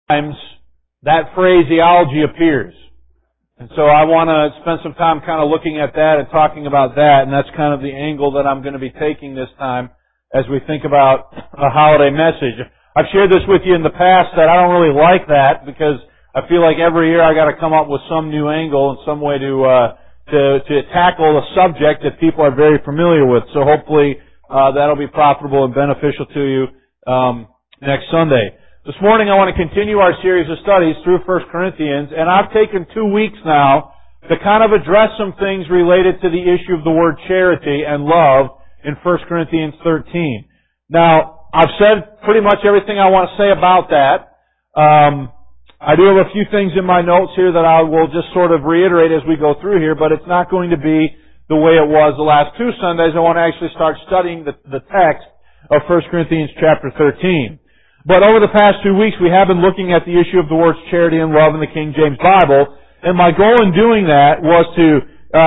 times that phraseology appears. And so I want to spend some time kind of looking at that and talking about that, and that's kind of the angle that I'm going to be taking this time as we think about a holiday message. I've shared this with you in the past that I don't really like that because I feel like every year I got to come up with some new angle and some way to tackle a subject that people are very familiar with. So hopefully that'll be profitable and beneficial to you next Sunday. This morning I want to continue our series of studies through 1 Corinthians, and I've taken 2 weeks now to kind of address some things related to the issue of the word charity and love in 1 Corinthians 13. Now, I've said pretty much everything I want to say about that. I do have a few things in my notes here that I will just sort of reiterate as we go through here, but it's not going to be the way it was the last 2 Sundays. I want to actually start studying the text of 1 Corinthians chapter 13. But over the past 2 weeks, we have been looking at the issue of the words charity and love in the King James Bible, and my goal in doing that was to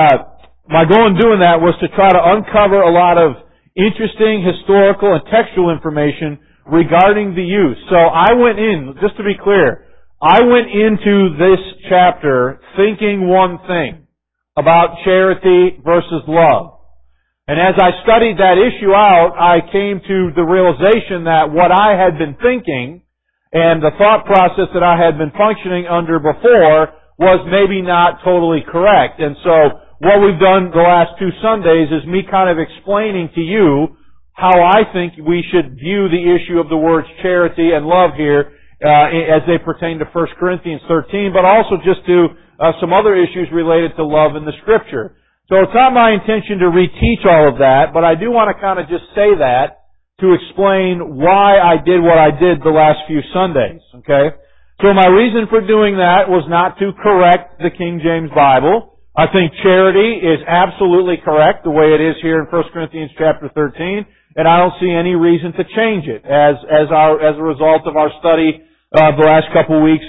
try to uncover a lot of interesting historical and textual information regarding the use. So I went in, just to be clear, I went into this chapter thinking one thing about charity versus love. And as I studied that issue out, I came to the realization that what I had been thinking and the thought process that I had been functioning under before was maybe not totally correct. And so what we've done the last 2 Sundays is me kind of explaining to you how I think we should view the issue of the words charity and love here as they pertain to 1 Corinthians 13, but also just to some other issues related to love in the Scripture. So it's not my intention to reteach all of that, but I do want to kind of just say that to explain why I did what I did the last few Sundays, okay? So my reason for doing that was not to correct the King James Bible. I think charity is absolutely correct the way it is here in 1 Corinthians chapter 13, and I don't see any reason to change it as a result of our study the last couple weeks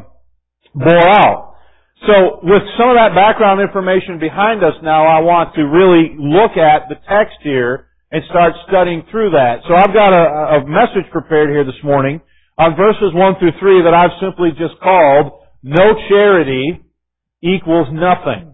bore out. So with some of that background information behind us now, I want to really look at the text here and start studying through that. So I've got a message prepared here this morning on verses 1 through 3 that I've simply just called, No Charity Equals Nothing.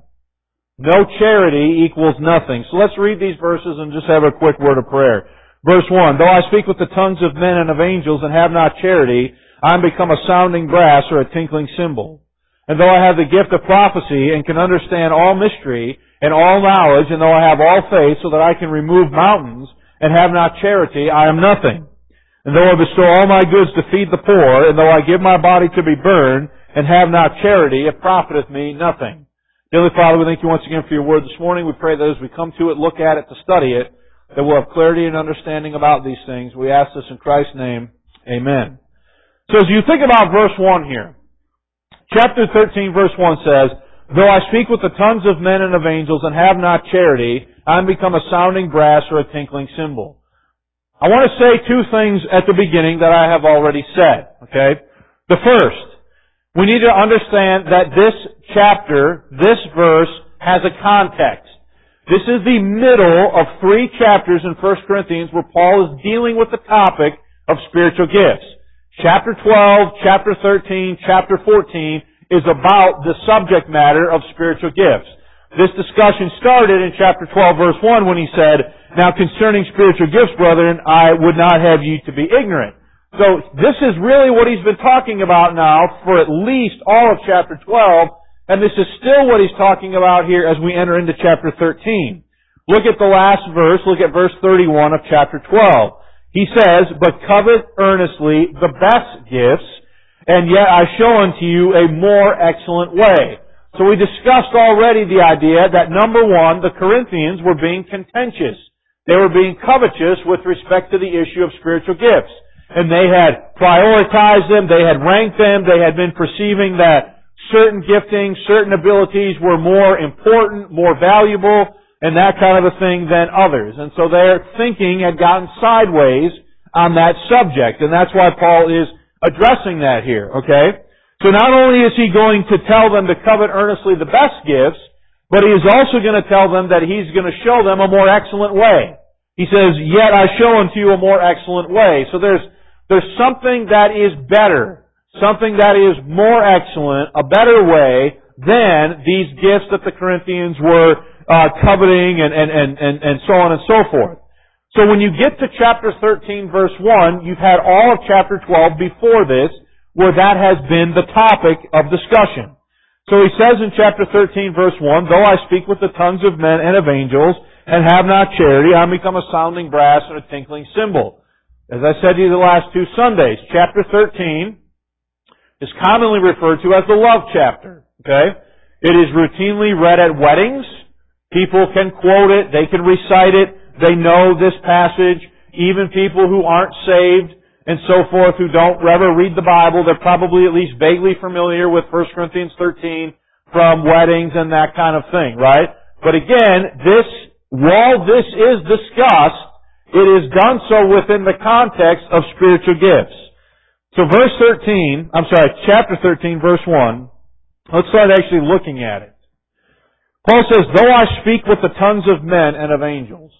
No charity equals nothing. So let's read these verses and just have a quick word of prayer. Verse 1, Though I speak with the tongues of men and of angels and have not charity, I am become a sounding brass or a tinkling cymbal. And though I have the gift of prophecy and can understand all mystery and all knowledge, and though I have all faith so that I can remove mountains and have not charity, I am nothing. And though I bestow all my goods to feed the poor, and though I give my body to be burned and have not charity, it profiteth me nothing. Dearly Father, we thank you once again for your word this morning. We pray that as we come to it, look at it, to study it, that we'll have clarity and understanding about these things. We ask this in Christ's name. Amen. So as you think about verse 1 here, Chapter 13, verse 1 says, Though I speak with the tongues of men and of angels and have not charity, I am become a sounding brass or a tinkling cymbal. I want to say 2 things at the beginning that I have already said, okay? The first, we need to understand that this chapter, this verse, has a context. This is the middle of 3 chapters in 1 Corinthians where Paul is dealing with the topic of spiritual gifts. Chapter 12, chapter 13, chapter 14 is about the subject matter of spiritual gifts. This discussion started in chapter 12, verse 1 when he said, Now concerning spiritual gifts, brethren, I would not have you to be ignorant. So this is really what he's been talking about now for at least all of chapter 12, and this is still what he's talking about here as we enter into chapter 13. Look at the last verse, look at verse 31 of chapter 12. He says, But covet earnestly the best gifts, and yet I show unto you a more excellent way. So we discussed already the idea that, number 1, the Corinthians were being contentious. They were being covetous with respect to the issue of spiritual gifts. And they had prioritized them, they had ranked them, they had been perceiving that certain giftings, certain abilities were more important, more valuable, and that kind of a thing than others. And so their thinking had gotten sideways on that subject. And that's why Paul is addressing that here, okay? So not only is he going to tell them to covet earnestly the best gifts, but he is also going to tell them that he's going to show them a more excellent way. He says, Yet I show unto you a more excellent way. So there's something that is better, something that is more excellent, a better way than these gifts that the Corinthians were coveting and so on and so forth. So when you get to chapter 13 verse 1, you've had all of chapter 12 before this where that has been the topic of discussion. So he says in chapter 13 verse 1, though I speak with the tongues of men and of angels and have not charity, I become a sounding brass and a tinkling cymbal. As I said to you the last 2 Sundays, chapter 13 is commonly referred to as the love chapter. Okay? It is routinely read at weddings. People can quote it, they can recite it, they know this passage. Even people who aren't saved and so forth, who don't ever read the Bible, they're probably at least vaguely familiar with 1 Corinthians 13 from weddings and that kind of thing, right? But again, while this is discussed, it is done so within the context of spiritual gifts. So chapter 13, verse 1, let's start actually looking at it. Paul says, though I speak with the tongues of men and of angels.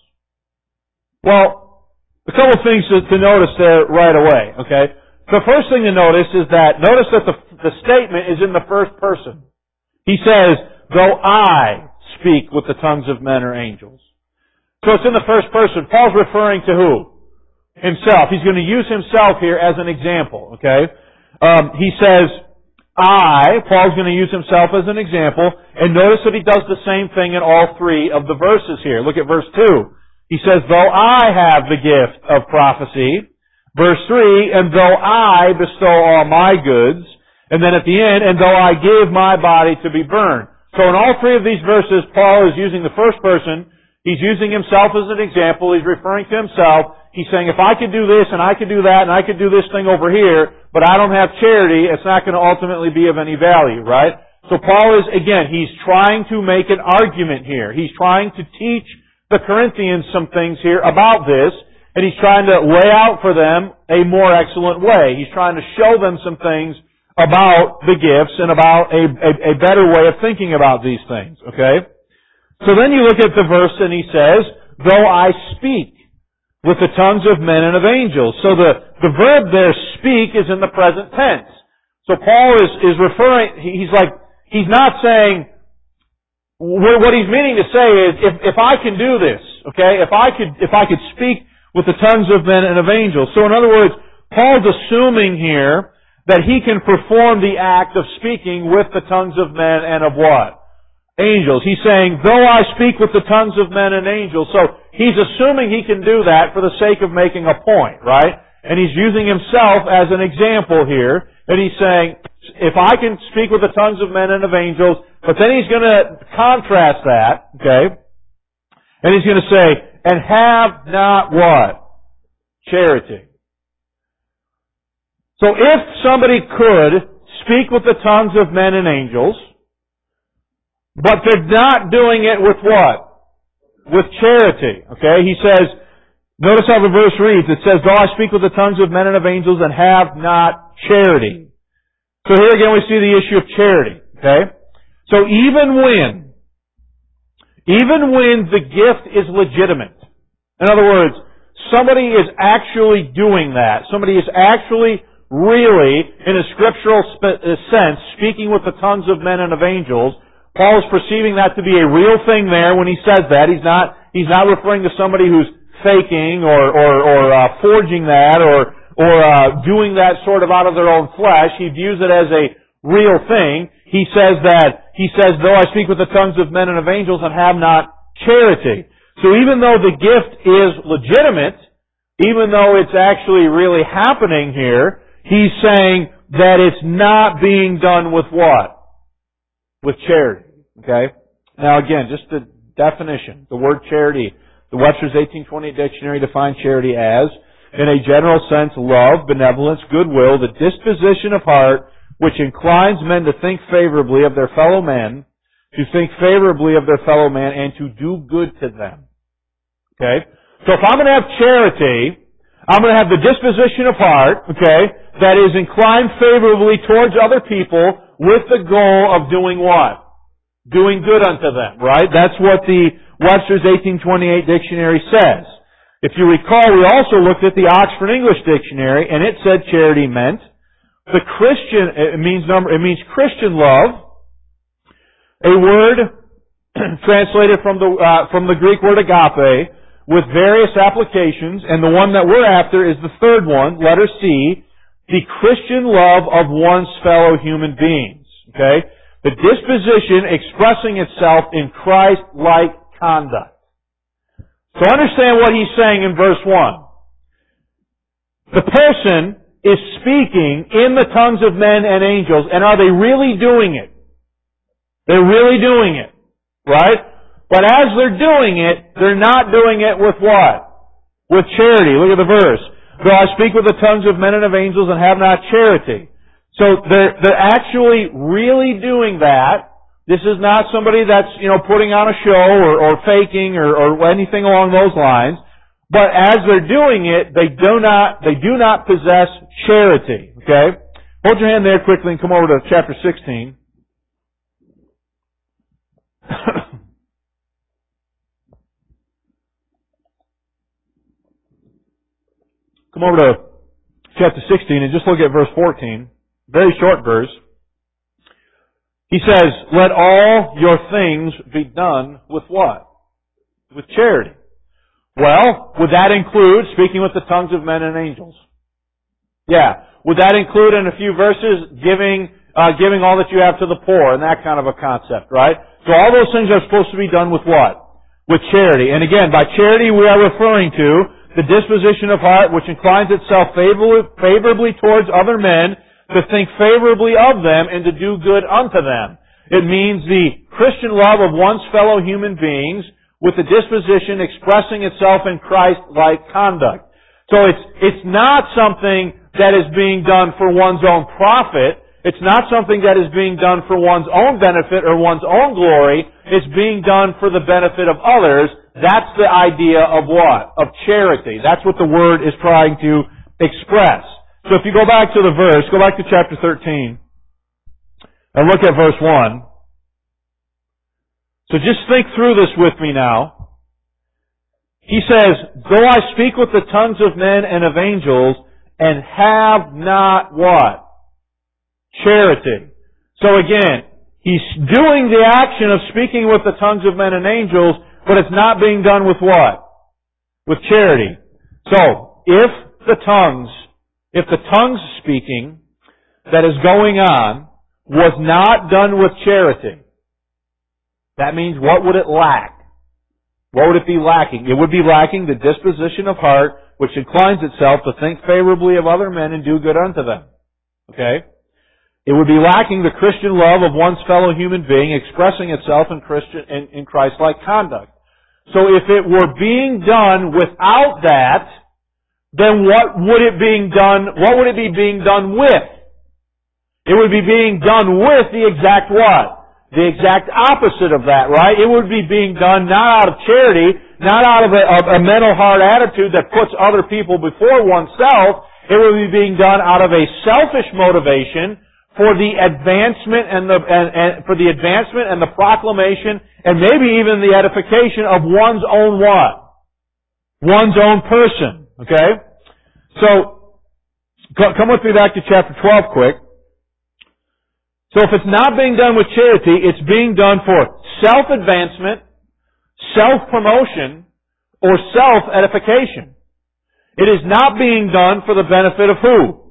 Well, a couple of things to notice there right away, okay? The first thing to notice is that the statement is in the first person. He says, though I speak with the tongues of men or angels. So it's in the first person. Paul's referring to who? Himself. He's going to use himself here as an example, okay? He says, Paul's going to use himself as an example, and notice that he does the same thing in all 3 of the verses here. Look at verse 2. He says, though I have the gift of prophecy. Verse 3, and though I bestow all my goods. And then at the end, and though I give my body to be burned. So in all 3 of these verses, Paul is using the first person. He's using himself as an example. He's referring to himself. He's saying, if I could do this, and I could do that, and I could do this thing over here, but I don't have charity, it's not going to ultimately be of any value, right? So Paul is, again, he's trying to make an argument here. He's trying to teach the Corinthians some things here about this, and he's trying to lay out for them a more excellent way. He's trying to show them some things about the gifts and about a better way of thinking about these things, okay? So then you look at the verse and he says, though I speak with the tongues of men and of angels. So the verb there, speak, is in the present tense. So Paul is referring, he's not saying, what he's meaning to say is, if I can do this, okay, if I could speak with the tongues of men and of angels. So in other words, Paul's assuming here that he can perform the act of speaking with the tongues of men and of what? Angels. He's saying, though I speak with the tongues of men and angels. So he's assuming he can do that for the sake of making a point, right? And he's using himself as an example here. And he's saying, if I can speak with the tongues of men and of angels, but then he's going to contrast that, okay? And he's going to say, and have not what? Charity. So if somebody could speak with the tongues of men and angels, but they're not doing it with what? With charity. Okay? He says, notice how the verse reads. It says, though I speak with the tongues of men and of angels and have not charity. So here again we see the issue of charity. Okay? So even when the gift is legitimate, in other words, somebody is actually doing that, somebody is actually really, in a scriptural sense, speaking with the tongues of men and of angels, Paul is perceiving that to be a real thing there when he says that. He's not referring to somebody who's faking or forging that or doing that sort of out of their own flesh. He views it as a real thing. He says, though I speak with the tongues of men and of angels and have not charity. So even though the gift is legitimate, even though it's actually really happening here, he's saying that it's not being done with what? With charity. Okay? Now again, just the definition. The word charity. The Webster's 1828 dictionary defines charity as, in a general sense, love, benevolence, goodwill, the disposition of heart which inclines men to think favorably of their fellow men, and to do good to them. Okay? So if I'm going to have charity, I'm going to have the disposition of heart, okay, that is inclined favorably towards other people with the goal of doing what? Doing good unto them, right? That's what the Webster's 1828 dictionary says. If you recall, we also looked at the Oxford English Dictionary, and it said charity meant the Christian, it means Christian love, a word translated from the Greek word agape, with various applications, and the one that we're after is the third one, letter C, the Christian love of one's fellow human beings. Okay? The disposition expressing itself in Christ-like conduct. So understand what he's saying in verse 1. The person is speaking in the tongues of men and angels, and are they really doing it? They're really doing it. Right? But as they're doing it, they're not doing it with what? With charity. Look at the verse. Though I speak with the tongues of men and of angels and have not charity. So they're actually really doing that. This is not somebody that's, putting on a show or faking or anything along those lines. But as they're doing it, they do not possess charity. Okay? Hold your hand there quickly and come over to chapter 16. Come over to chapter 16 and just look at verse 14. Very short verse. He says, let all your things be done with what? With charity. Well, would that include speaking with the tongues of men and angels? Yeah. Would that include in a few verses giving all that you have to the poor and that kind of a concept, right? So all those things are supposed to be done with what? With charity. And again, by charity we are referring to the disposition of heart which inclines itself favorably towards other men, to think favorably of them and to do good unto them. It means the Christian love of one's fellow human beings with the disposition expressing itself in Christ-like conduct. So it's not something that is being done for one's own profit. It's not something that is being done for one's own benefit or one's own glory. It's being done for the benefit of others. That's the idea of what? Of charity. That's what the word is trying to express. So if you go back to the verse, go back to chapter 13, and look at verse 1. So just think through this with me now. He says, though I speak with the tongues of men and of angels, and have not what? Charity. So again, he's doing the action of speaking with the tongues of men and angels, but it's not being done with what? With charity. So, if the tongues speaking that is going on was not done with charity, that means what would it lack? What would it be lacking? It would be lacking the disposition of heart which inclines itself to think favorably of other men and do good unto them. Okay? It would be lacking the Christian love of one's fellow human being expressing itself in Christ-like conduct. So if it were being done without that, then what would it be being done with? It would be being done with the exact what? The exact opposite of that, right? It would be being done not out of charity, not out of a mental hard attitude that puts other people before oneself. It would be being done out of a selfish motivation for the advancement and the proclamation and maybe even the edification of one's own what? One's own person. Okay? So, come with me back to chapter 12 quick. So if it's not being done with charity, it's being done for self-advancement, self-promotion, or self-edification. It is not being done for the benefit of who?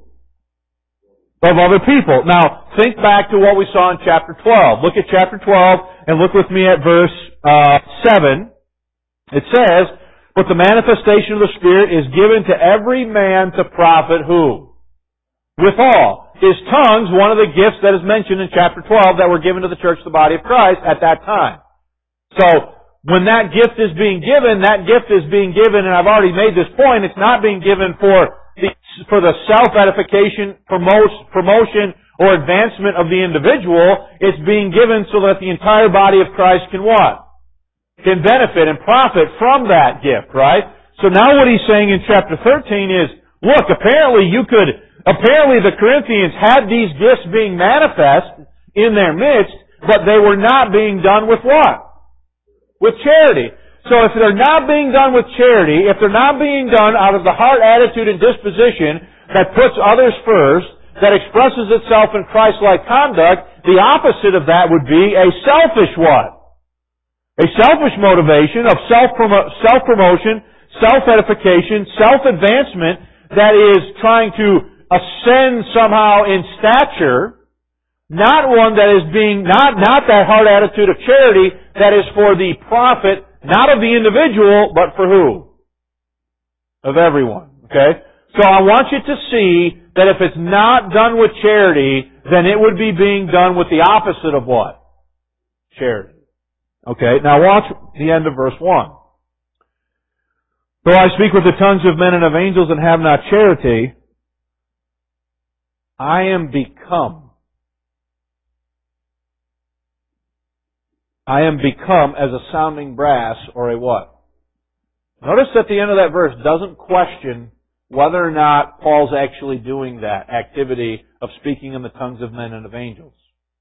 Of other people. Now, think back to what we saw in chapter 12. Look at chapter 12 and look with me at verse 7. It says, but the manifestation of the Spirit is given to every man to profit who? Withal. Is tongues one of the gifts that is mentioned in chapter 12 that were given to the church, the body of Christ, at that time? So, when that gift is being given, and I've already made this point, it's not being given for the self-edification, promotion, or advancement of the individual. It's being given so that the entire body of Christ can what? Can benefit and profit from that gift, right? So now what he's saying in chapter 13 is, look, apparently the Corinthians had these gifts being manifest in their midst, but they were not being done with what? With charity. So if they're not being done with charity, if they're not being done out of the heart attitude and disposition that puts others first, that expresses itself in Christ-like conduct, the opposite of that would be a selfish what? A selfish motivation of self-promotion, self-edification, self-advancement that is trying to ascend somehow in stature, not one that is being, not that hard attitude of charity that is for the profit, not of the individual, but for who? Of everyone. Okay? So I want you to see that if it's not done with charity, then it would be being done with the opposite of what? Charity. Okay, now watch the end of verse 1. Though I speak with the tongues of men and of angels and have not charity, I am become as a sounding brass or a what? Notice that the end of that verse doesn't question whether or not Paul's actually doing that activity of speaking in the tongues of men and of angels.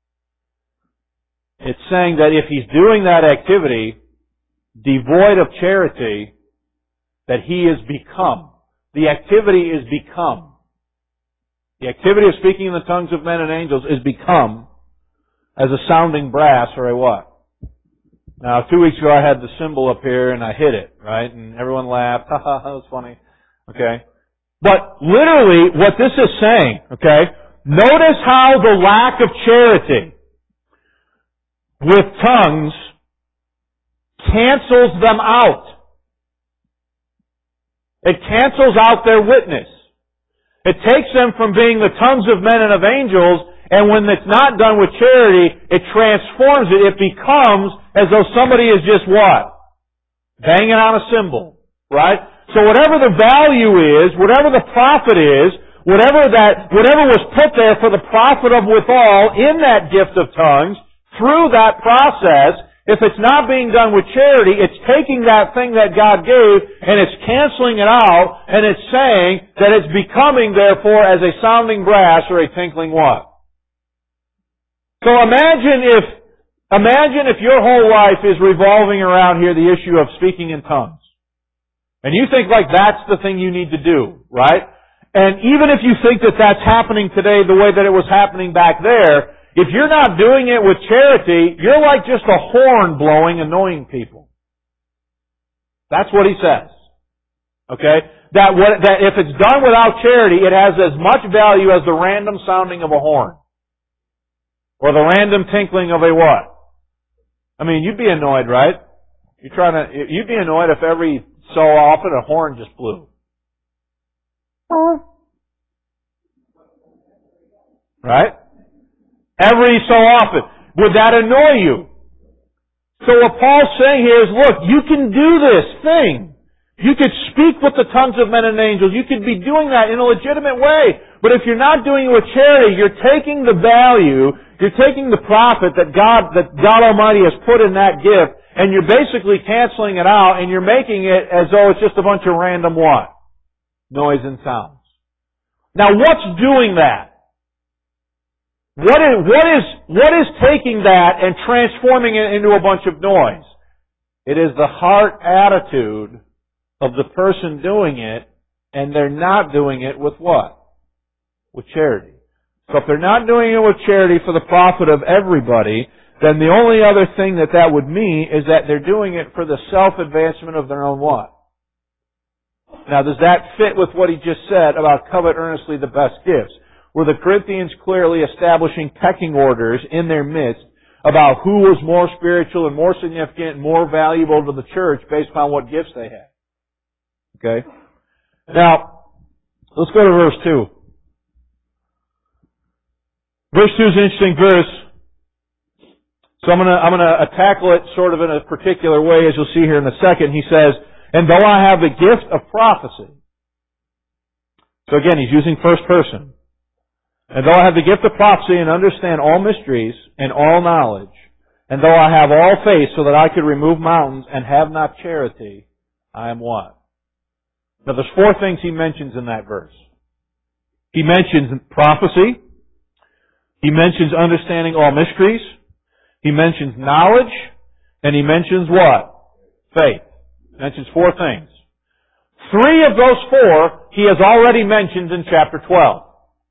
It's saying that if he's doing that activity devoid of charity, that he is become. The activity is become. The activity of speaking in the tongues of men and angels is become as a sounding brass or a what? Now, 2 weeks ago I had the cymbal up here and I hit it, right? And everyone laughed. Ha ha, that was funny. Okay? But literally what this is saying, okay? Notice how the lack of charity with tongues cancels them out. It cancels out their witness. It takes them from being the tongues of men and of angels, and when it's not done with charity, it transforms it. It becomes as though somebody is just what? Banging on a cymbal. Right? So whatever the value is, whatever the profit is, whatever was put there for the profit of withal in that gift of tongues, through that process, if it's not being done with charity, it's taking that thing that God gave and it's canceling it out and it's saying that it's becoming therefore as a sounding brass or a tinkling what? So imagine if your whole life is revolving around here the issue of speaking in tongues. And you think like that's the thing you need to do, right? And even if you think that that's happening today the way that it was happening back there, if you're not doing it with charity, you're like just a horn blowing, annoying people. That's what he says. Okay? That if it's done without charity, it has as much value as the random sounding of a horn. Or the random tinkling of a what? I mean, you'd be annoyed, right? You'd be annoyed if every so often a horn just blew. Right? Every so often. Would that annoy you? So what Paul's saying here is, look, you can do this thing. You could speak with the tongues of men and angels. You could be doing that in a legitimate way. But if you're not doing it with charity, you're taking the value, you're taking the profit that God Almighty has put in that gift, and you're basically canceling it out, and you're making it as though it's just a bunch of random what? Noise and sounds. Now what's doing that? What is taking that and transforming it into a bunch of noise? It is the heart attitude of the person doing it, and they're not doing it with what? With charity. So if they're not doing it with charity for the profit of everybody, then the only other thing that would mean is that they're doing it for the self-advancement of their own what? Now, does that fit with what he just said about covet earnestly the best gifts? Were the Corinthians clearly establishing pecking orders in their midst about who was more spiritual and more significant and more valuable to the church based upon what gifts they had? Okay? Now, let's go to verse 2. Verse 2 is an interesting verse. So I'm gonna tackle it sort of in a particular way, as you'll see here in a second. He says, and though I have the gift of prophecy. So again, he's using first person. And though I have the gift of prophecy and understand all mysteries and all knowledge, and though I have all faith so that I could remove mountains and have not charity, I am what? Now there's four things he mentions in that verse. He mentions prophecy. He mentions understanding all mysteries. He mentions knowledge. And he mentions what? Faith. He mentions four things. Three of those four he has already mentioned in chapter 12.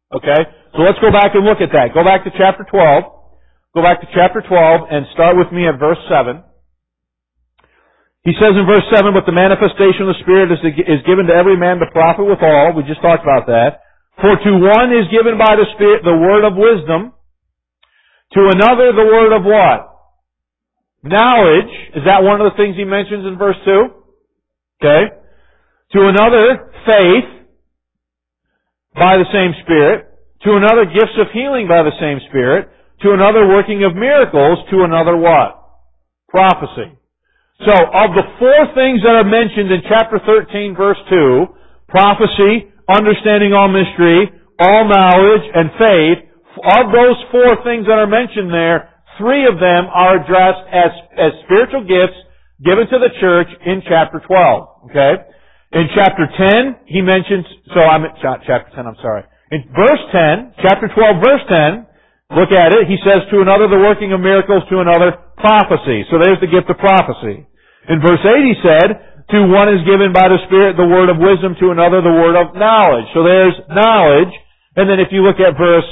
Okay? So let's go back and look at that. Go back to chapter 12. Go back to chapter 12 and start with me at verse 7. He says in verse 7, "But the manifestation of the Spirit is given to every man to profit withal." We just talked about that. "For to one is given by the Spirit the word of wisdom, to another the word of" what? Knowledge. Is that one of the things he mentions in verse 2? Okay. "To another faith by the same Spirit, to another gifts of healing by the same Spirit, to another working of miracles, to another" what? Prophecy. So, of the four things that are mentioned in chapter 13, verse 2, prophecy, understanding all mystery, all knowledge, and faith, of those four things that are mentioned there, three of them are addressed as spiritual gifts given to the church in chapter 12. Okay? In chapter 10, he mentions, chapter 10, I'm sorry. In verse 10, chapter 12, verse 10, look at it, he says, "To another the working of miracles, to another prophecy." So there's the gift of prophecy. In verse 8 he said, "To one is given by the Spirit the word of wisdom, to another the word of knowledge." So there's knowledge. And then if you look at verse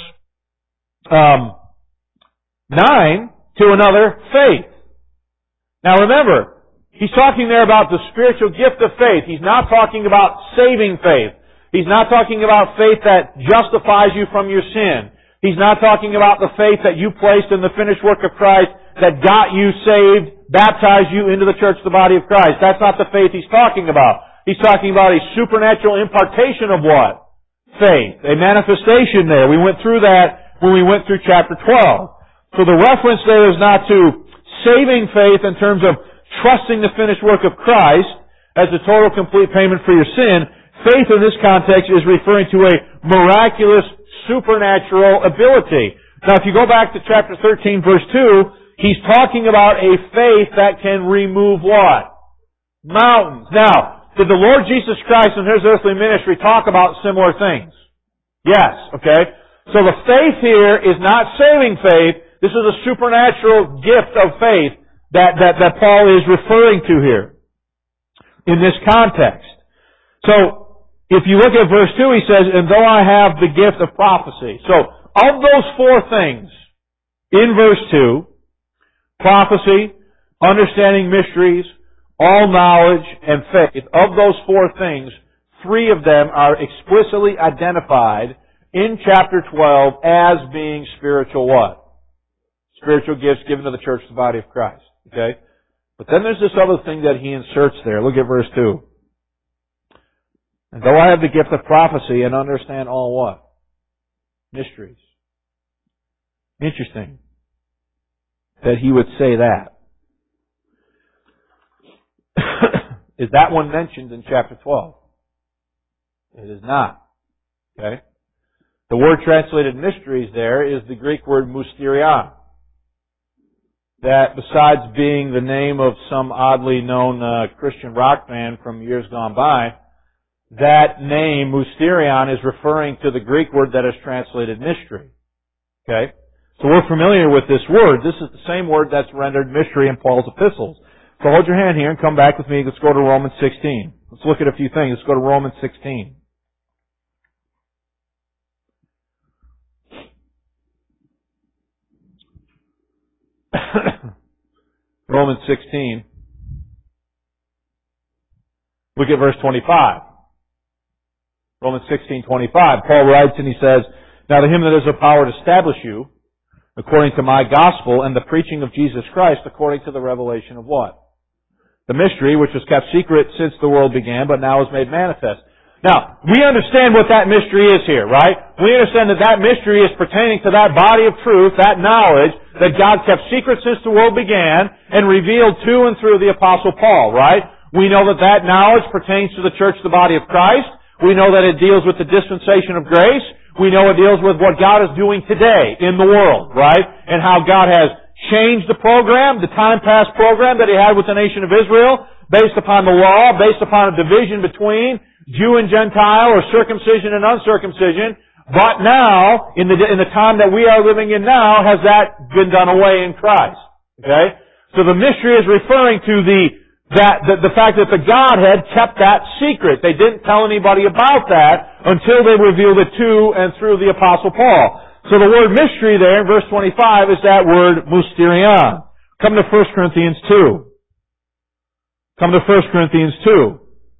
9, "To another faith." Now remember, he's talking there about the spiritual gift of faith. He's not talking about saving faith. He's not talking about faith that justifies you from your sin. He's not talking about the faith that you placed in the finished work of Christ that got you saved, baptized you into the church, the body of Christ. That's not the faith he's talking about. He's talking about a supernatural impartation of what? Faith. A manifestation there. We went through that when we went through chapter 12. So the reference there is not to saving faith in terms of trusting the finished work of Christ as a total complete payment for your sin. Faith in this context is referring to a miraculous supernatural ability. Now if you go back to chapter 13 verse 2, he's talking about a faith that can remove what? Mountains. Now, did the Lord Jesus Christ in His earthly ministry talk about similar things? Yes, okay? So the faith here is not saving faith. This is a supernatural gift of faith that Paul is referring to here in this context. So, if you look at verse 2, he says, "And though I have the gift of prophecy." So, of those four things, in verse 2, prophecy, understanding mysteries, all knowledge, and faith, of those four things, three of them are explicitly identified in chapter 12 as being spiritual what? Spiritual gifts given to the church, the body of Christ. Okay? But then there's this other thing that he inserts there. Look at verse 2. "And though I have the gift of prophecy and understand all" what? Mysteries. Interesting that he would say that. Is that one mentioned in chapter 12? It is not. Okay? The word translated mysteries there is the Greek word mysterion. That besides being the name of some oddly known Christian rock band from years gone by, that name, mysterion, is referring to the Greek word that is translated mystery. Okay? So we're familiar with this word. This is the same word that's rendered mystery in Paul's epistles. So hold your hand here and come back with me. Let's go to Romans 16. Let's look at a few things. Let's go to Romans 16. Romans 16. Look at verse 25. Romans 16:25. Paul writes and he says, "Now to him that has the power to establish you, according to my gospel and the preaching of Jesus Christ, according to the revelation of" what? "The mystery which was kept secret since the world began, but now is made manifest." Now, we understand what that mystery is here, right? We understand that that mystery is pertaining to that body of truth, that knowledge that God kept secret since the world began and revealed to and through the Apostle Paul, right? We know that that knowledge pertains to the church, the body of Christ. We know that it deals with the dispensation of grace. We know it deals with what God is doing today in the world, right? And how God has changed the program, the time-past program that He had with the nation of Israel, based upon the law, based upon a division between Jew and Gentile, or circumcision and uncircumcision. But now, in the time that we are living in now, has that been done away in Christ. Okay? So the mystery is referring to that the fact that the Godhead kept that secret. They didn't tell anybody about that until they revealed it to and through the Apostle Paul. So the word mystery there in verse 25 is that word mysterion. Come to 1 Corinthians 2. Come to 1 Corinthians 2.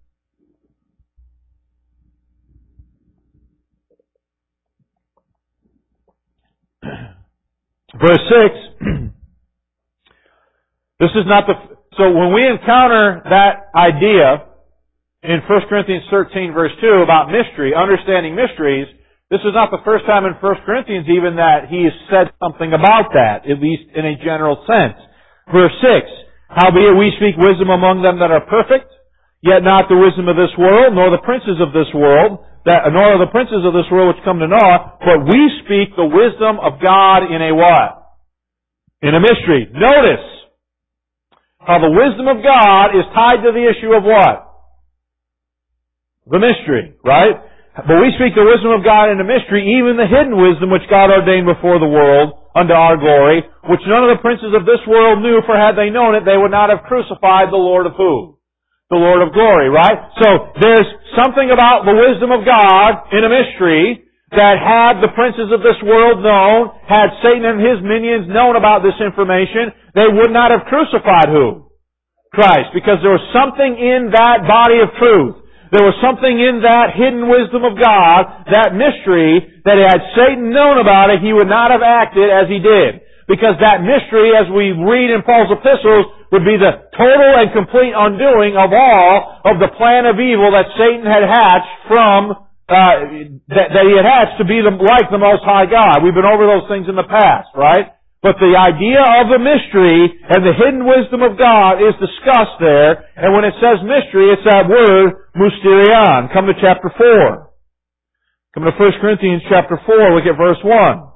Verse 6. This is not so when we encounter that idea in 1 Corinthians 13 verse 2 about mystery, understanding mysteries, this is not the first time in 1 Corinthians even that he has said something about that, at least in a general sense. Verse 6, howbeit we speak wisdom among them that are perfect, yet not the wisdom of this world, nor the princes of this world, nor the princes of this world which come to naught, but we speak the wisdom of God in a what? In a mystery. Notice how the wisdom of God is tied to the issue of what? The mystery, right? But we speak the wisdom of God in a mystery, even the hidden wisdom which God ordained before the world, unto our glory, which none of the princes of this world knew, for had they known it, they would not have crucified the Lord of who? The Lord of glory, right? So, there's something about the wisdom of God in a mystery that had the princes of this world known, had Satan and his minions known about this information, they would not have crucified who? Christ. Because there was something in that body of truth. There was something in that hidden wisdom of God, that mystery, that had Satan known about it, he would not have acted as he did. Because that mystery, as we read in Paul's epistles, would be the total and complete undoing of all of the plan of evil that Satan had hatched from that he had hatched to be like the Most High God. We've been over those things in the past, right? But the idea of the mystery and the hidden wisdom of God is discussed there. And when it says mystery, it's that word, mysterion. Come to chapter 4. Come to 1 Corinthians chapter 4, look at verse 1.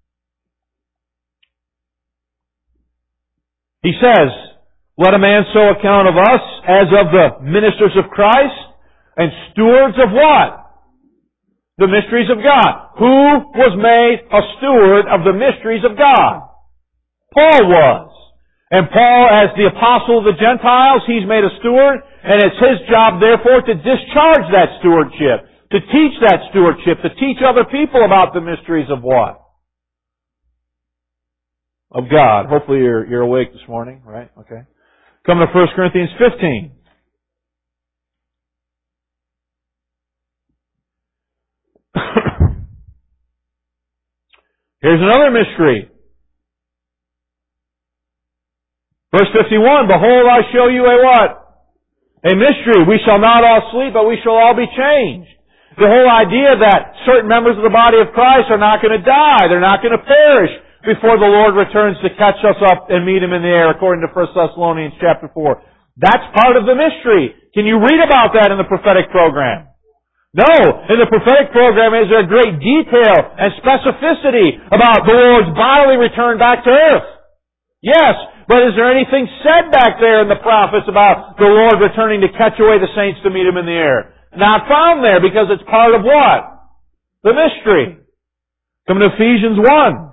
He says, let a man so account of us as of the ministers of Christ and stewards of what? The mysteries of God. Who was made a steward of the mysteries of God? Paul was. And Paul, as the apostle of the Gentiles, he's made a steward, and it's his job, therefore, to discharge that stewardship, to teach that stewardship, to teach other people about the mysteries of what? Of God. Hopefully you're awake this morning, right? Okay. Come to 1 Corinthians 15. Here's another mystery. Verse 51, behold, I show you a what? A mystery. We shall not all sleep, but we shall all be changed. The whole idea that certain members of the body of Christ are not going to die. They're not going to perish before the Lord returns to catch us up and meet Him in the air, according to 1 Thessalonians chapter 4. That's part of the mystery. Can you read about that in the prophetic program? No. In the prophetic program is there great detail and specificity about the Lord's bodily return back to earth. Yes, but is there anything said back there in the prophets about the Lord returning to catch away the saints to meet Him in the air? Not found there because it's part of what? The mystery. Come to Ephesians 1.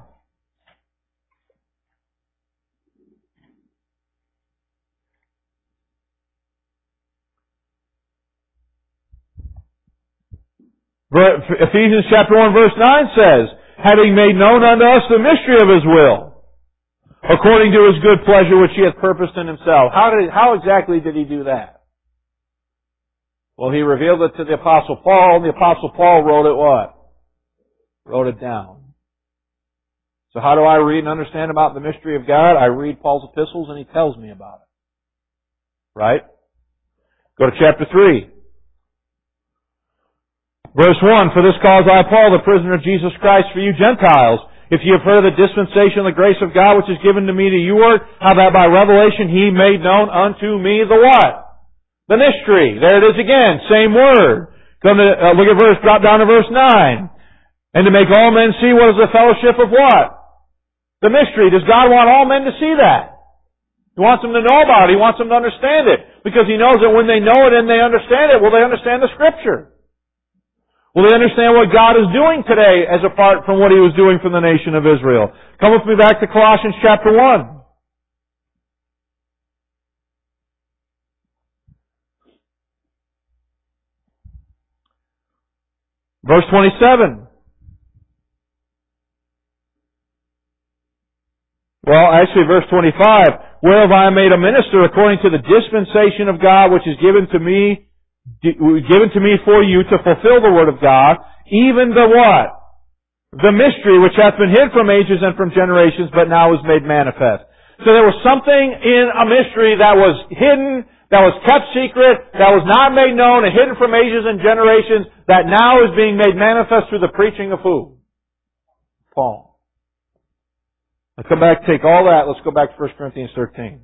Ephesians chapter 1 verse 9 says, having made known unto us the mystery of His will, according to His good pleasure which He hath purposed in Himself. How exactly did He do that? Well, He revealed it to the Apostle Paul, and the Apostle Paul wrote it what? Wrote it down. So how do I read and understand about the mystery of God? I read Paul's epistles and he tells me about it. Right? Go to chapter 3. Verse 1, for this cause I, Paul, the prisoner of Jesus Christ, for you Gentiles, if ye have heard the dispensation of the grace of God which is given to me to you word, how that by revelation He made known unto me the what? The mystery. There it is again, same word. Come to, drop down to verse 9. And to make all men see what is the fellowship of what? The mystery. Does God want all men to see that? He wants them to know about it. He wants them to understand it. Because He knows that when they know it and they understand it, will they understand the Scripture? Will they understand what God is doing today as apart from what He was doing from the nation of Israel? Come with me back to Colossians chapter 1. Verse 27. Well, actually, verse 25. Whereof I am made a minister according to the dispensation of God, which is given to me for you to fulfill the word of God, even the what? The mystery which hath been hid from ages and from generations, but now is made manifest. So there was something in a mystery that was hidden, that was kept secret, that was not made known and hidden from ages and generations, that now is being made manifest through the preaching of who? Paul. Let's come back, take all that, let's go back to 1 Corinthians 13.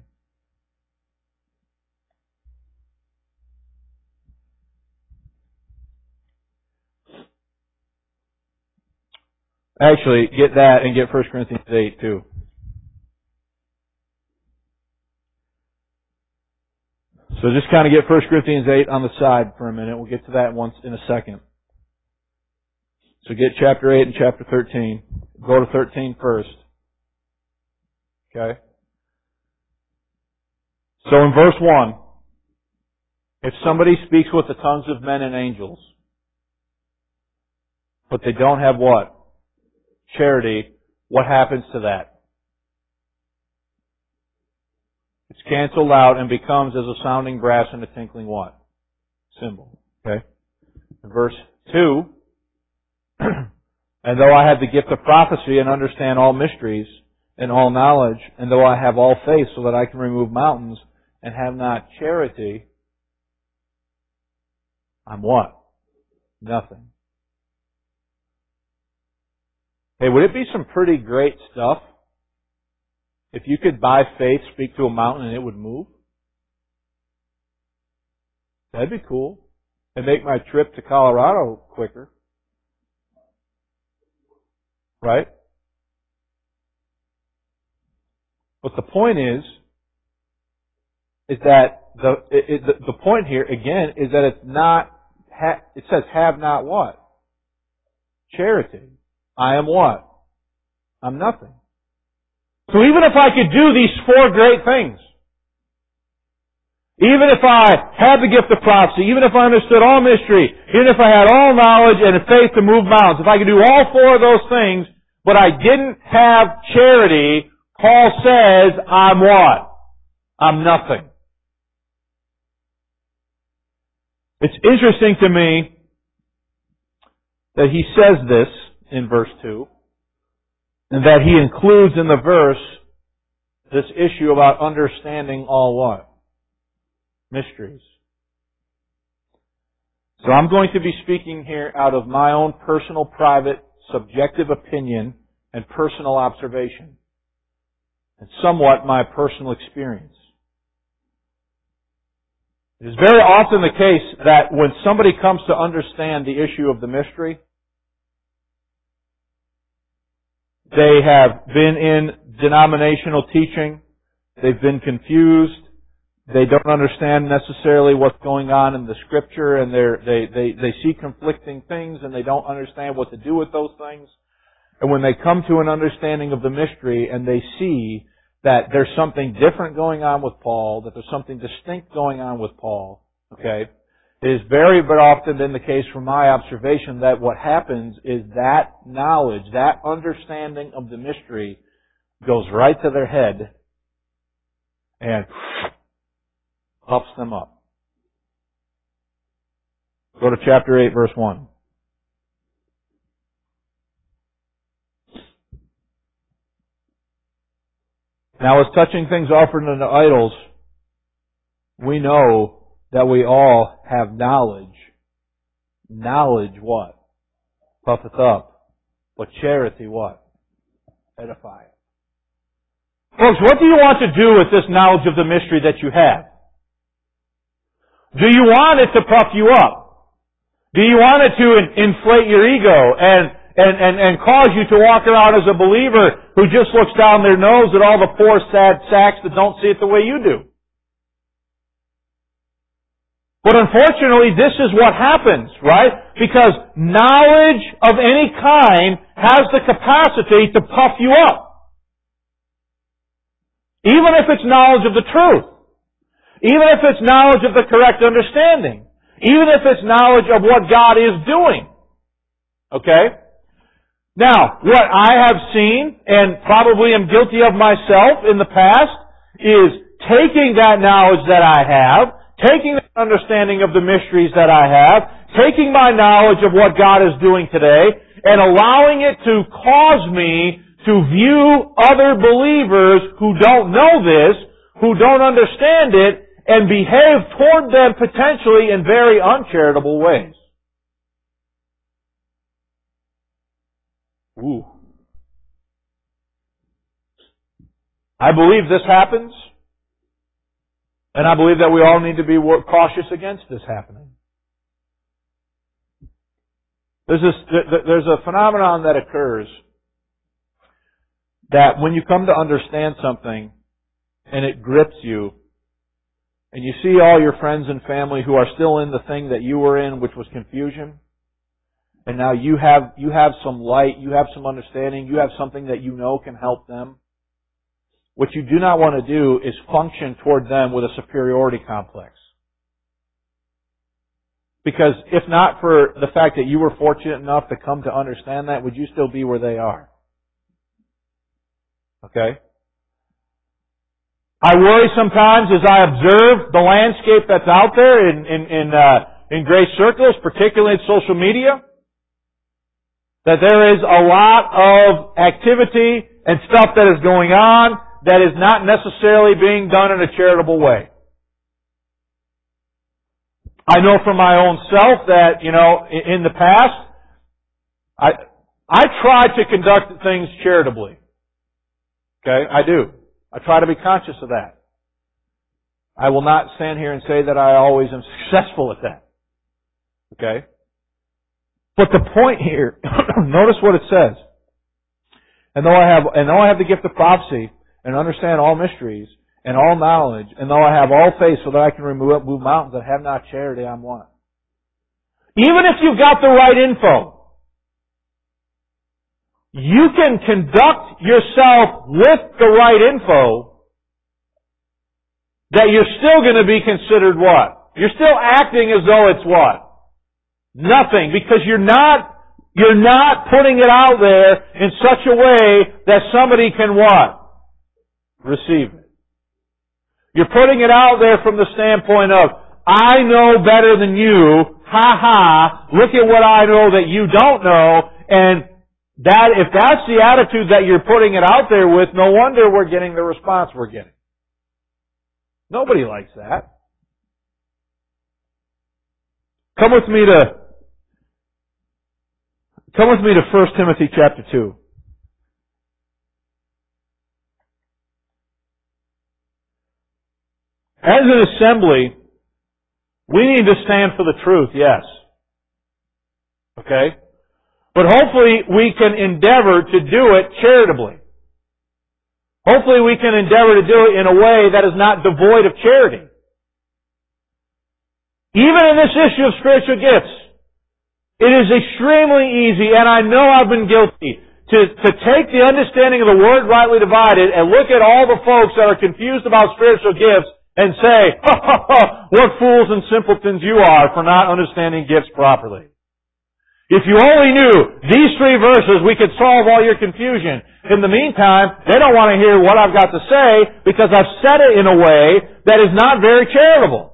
Actually, get that and get 1 Corinthians 8 too. So just kind of get 1 Corinthians 8 on the side for a minute. We'll get to that once in a second. So get chapter 8 and chapter 13. Go to 13 first. Okay? So in verse 1, if somebody speaks with the tongues of men and angels, but they don't have what? Charity, what happens to that? It's canceled out and becomes as a sounding brass and a tinkling what? Cymbal. Okay? In verse 2, and though I have the gift of prophecy and understand all mysteries and all knowledge, and though I have all faith so that I can remove mountains and have not charity, I'm what? Nothing. Hey, would it be some pretty great stuff if you could by faith speak to a mountain and it would move? That'd be cool. And make my trip to Colorado quicker. Right? But the point is that the point here again is that it's not. It says, "Have not what? Charity." I am what? I'm nothing. So even if I could do these four great things, even if I had the gift of prophecy, even if I understood all mystery, even if I had all knowledge and faith to move mountains, if I could do all four of those things, but I didn't have charity, Paul says, I'm what? I'm nothing. It's interesting to me that he says this in verse 2, and that he includes in the verse this issue about understanding all what? Mysteries. So I'm going to be speaking here out of my own personal, private, subjective opinion and personal observation, and somewhat my personal experience. It is very often the case that when somebody comes to understand the issue of the mystery, they have been in denominational teaching, they've been confused, they don't understand necessarily what's going on in the Scripture, and they see conflicting things and they don't understand what to do with those things. And when they come to an understanding of the mystery and they see that there's something different going on with Paul, that there's something distinct going on with Paul, okay, it is very often been the case from my observation that what happens is that knowledge, that understanding of the mystery goes right to their head and puffs them up. Go to chapter 8, verse 1. Now, as touching things offered unto idols, we know that we all have knowledge. Knowledge what? Puffeth up. But charity what? Edifieth. Folks, what do you want to do with this knowledge of the mystery that you have? Do you want it to puff you up? Do you want it to inflate your ego and cause you to walk around as a believer who just looks down their nose at all the poor, sad sacks that don't see it the way you do? But unfortunately, this is what happens, right? Because knowledge of any kind has the capacity to puff you up. Even if it's knowledge of the truth. Even if it's knowledge of the correct understanding. Even if it's knowledge of what God is doing. Okay? Now, what I have seen, and probably am guilty of myself in the past, is taking that knowledge that I have, taking the understanding of the mysteries that I have, taking my knowledge of what God is doing today, and allowing it to cause me to view other believers who don't know this, who don't understand it, and behave toward them potentially in very uncharitable ways. Ooh. I believe this happens, and I believe that we all need to be cautious against this happening. There's a phenomenon that occurs that when you come to understand something and it grips you, and you see all your friends and family who are still in the thing that you were in, which was confusion, and now you have some light, you have some understanding, you have something that you know can help them. What you do not want to do is function toward them with a superiority complex. Because if not for the fact that you were fortunate enough to come to understand that, would you still be where they are? Okay? I worry sometimes as I observe the landscape that's out there in grace circles, particularly in social media, that there is a lot of activity and stuff that is going on that is not necessarily being done in a charitable way. I know from my own self that, in the past, I try to conduct things charitably. Okay? I do. I try to be conscious of that. I will not stand here and say that I always am successful at that. Okay? But the point here, notice what it says. And though I have the gift of prophecy and understand all mysteries and all knowledge, and though I have all faith so that I can move mountains that have not charity, I'm what? Even if you've got the right info, you can conduct yourself with the right info that you're still going to be considered what? You're still acting as though it's what? Nothing, because you're not putting it out there in such a way that somebody can what? Receive it. You're putting it out there from the standpoint of, I know better than you, ha ha, look at what I know that you don't know, and if that's the attitude that you're putting it out there with, no wonder we're getting the response we're getting. Nobody likes that. Come with me to 1 Timothy chapter 2. As an assembly, we need to stand for the truth, yes. Okay? But hopefully we can endeavor to do it charitably. Hopefully we can endeavor to do it in a way that is not devoid of charity. Even in this issue of spiritual gifts, it is extremely easy, and I know I've been guilty, to take the understanding of the Word rightly divided and look at all the folks that are confused about spiritual gifts and say, what fools and simpletons you are for not understanding gifts properly. If you only knew these 3 verses, we could solve all your confusion. In the meantime, they don't want to hear what I've got to say because I've said it in a way that is not very charitable.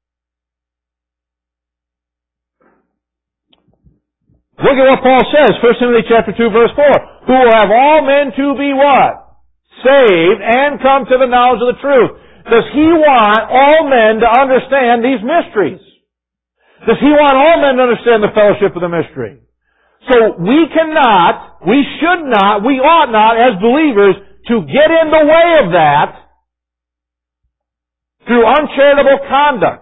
Look at what Paul says, 1 Timothy chapter 2, verse 4. Who will have all men to be what? Saved and come to the knowledge of the truth. Does he want all men to understand these mysteries? Does he want all men to understand the fellowship of the mystery? So we cannot, we should not, we ought not as believers to get in the way of that through uncharitable conduct.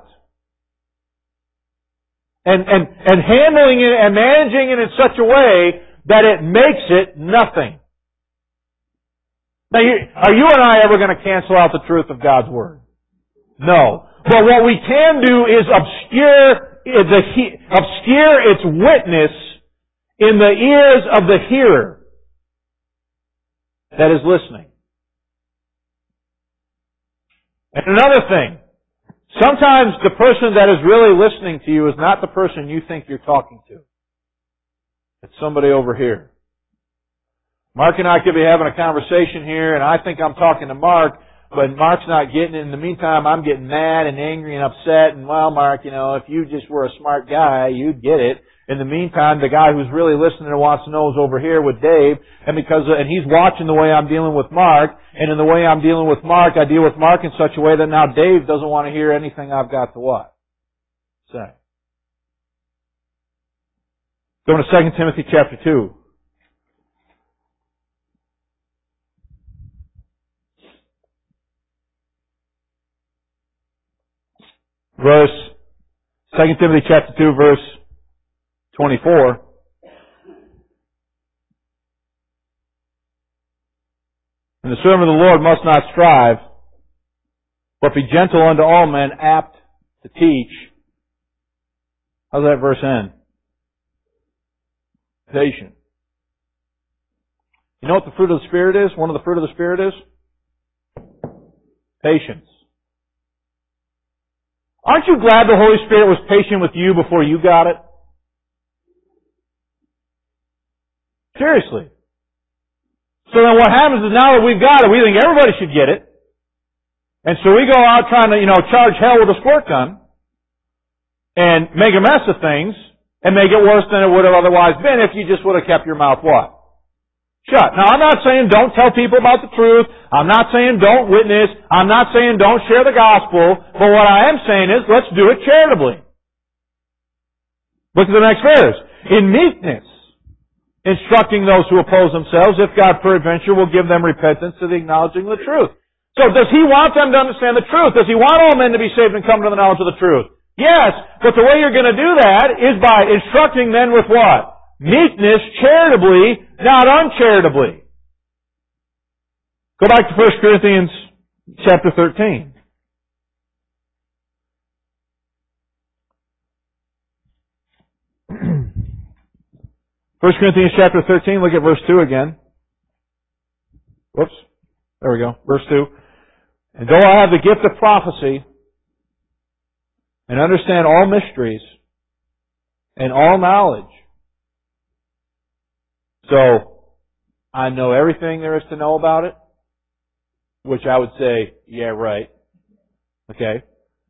And handling it and managing it in such a way that it makes it nothing. Now, are you and I ever going to cancel out the truth of God's Word? No. But what we can do is obscure its witness in the ears of the hearer that is listening. And another thing, sometimes the person that is really listening to you is not the person you think you're talking to. It's somebody over here. Mark and I could be having a conversation here, and I think I'm talking to Mark, but Mark's not getting it. In the meantime, I'm getting mad and angry and upset, and well, Mark, if you just were a smart guy, you'd get it. In the meantime, the guy who's really listening and wants to know is over here with Dave, and he's watching the way I'm dealing with Mark, and in the way I'm dealing with Mark, I deal with Mark in such a way that now Dave doesn't want to hear anything I've got to what? Say. Going to 2 Timothy chapter 2. Verse 2 Timothy chapter 2, verse 24. And the servant of the Lord must not strive, but be gentle unto all men, apt to teach. How does that verse end? Patient. You know what the fruit of the Spirit is? One of the fruit of the Spirit is? Patience. Aren't you glad the Holy Spirit was patient with you before you got it? Seriously. So then what happens is now that we've got it, we think everybody should get it. And so we go out trying to, charge hell with a squirt gun and make a mess of things and make it worse than it would have otherwise been if you just would have kept your mouth what? Shut. Now, I'm not saying don't tell people about the truth. I'm not saying don't witness. I'm not saying don't share the gospel. But what I am saying is let's do it charitably. Look at the next verse. In meekness, instructing those who oppose themselves, if God peradventure will give them repentance to the acknowledging of the truth. So does He want them to understand the truth? Does He want all men to be saved and come to the knowledge of the truth? Yes, but the way you're going to do that is by instructing men with what? Meekness, charitably, not uncharitably. Go back to 1 Corinthians chapter 13. First Corinthians chapter 13, look at verse 2 again. Whoops. There we go. Verse 2. And though I have the gift of prophecy, and understand all mysteries, and all knowledge, so, I know everything there is to know about it, which I would say, yeah, right. Okay.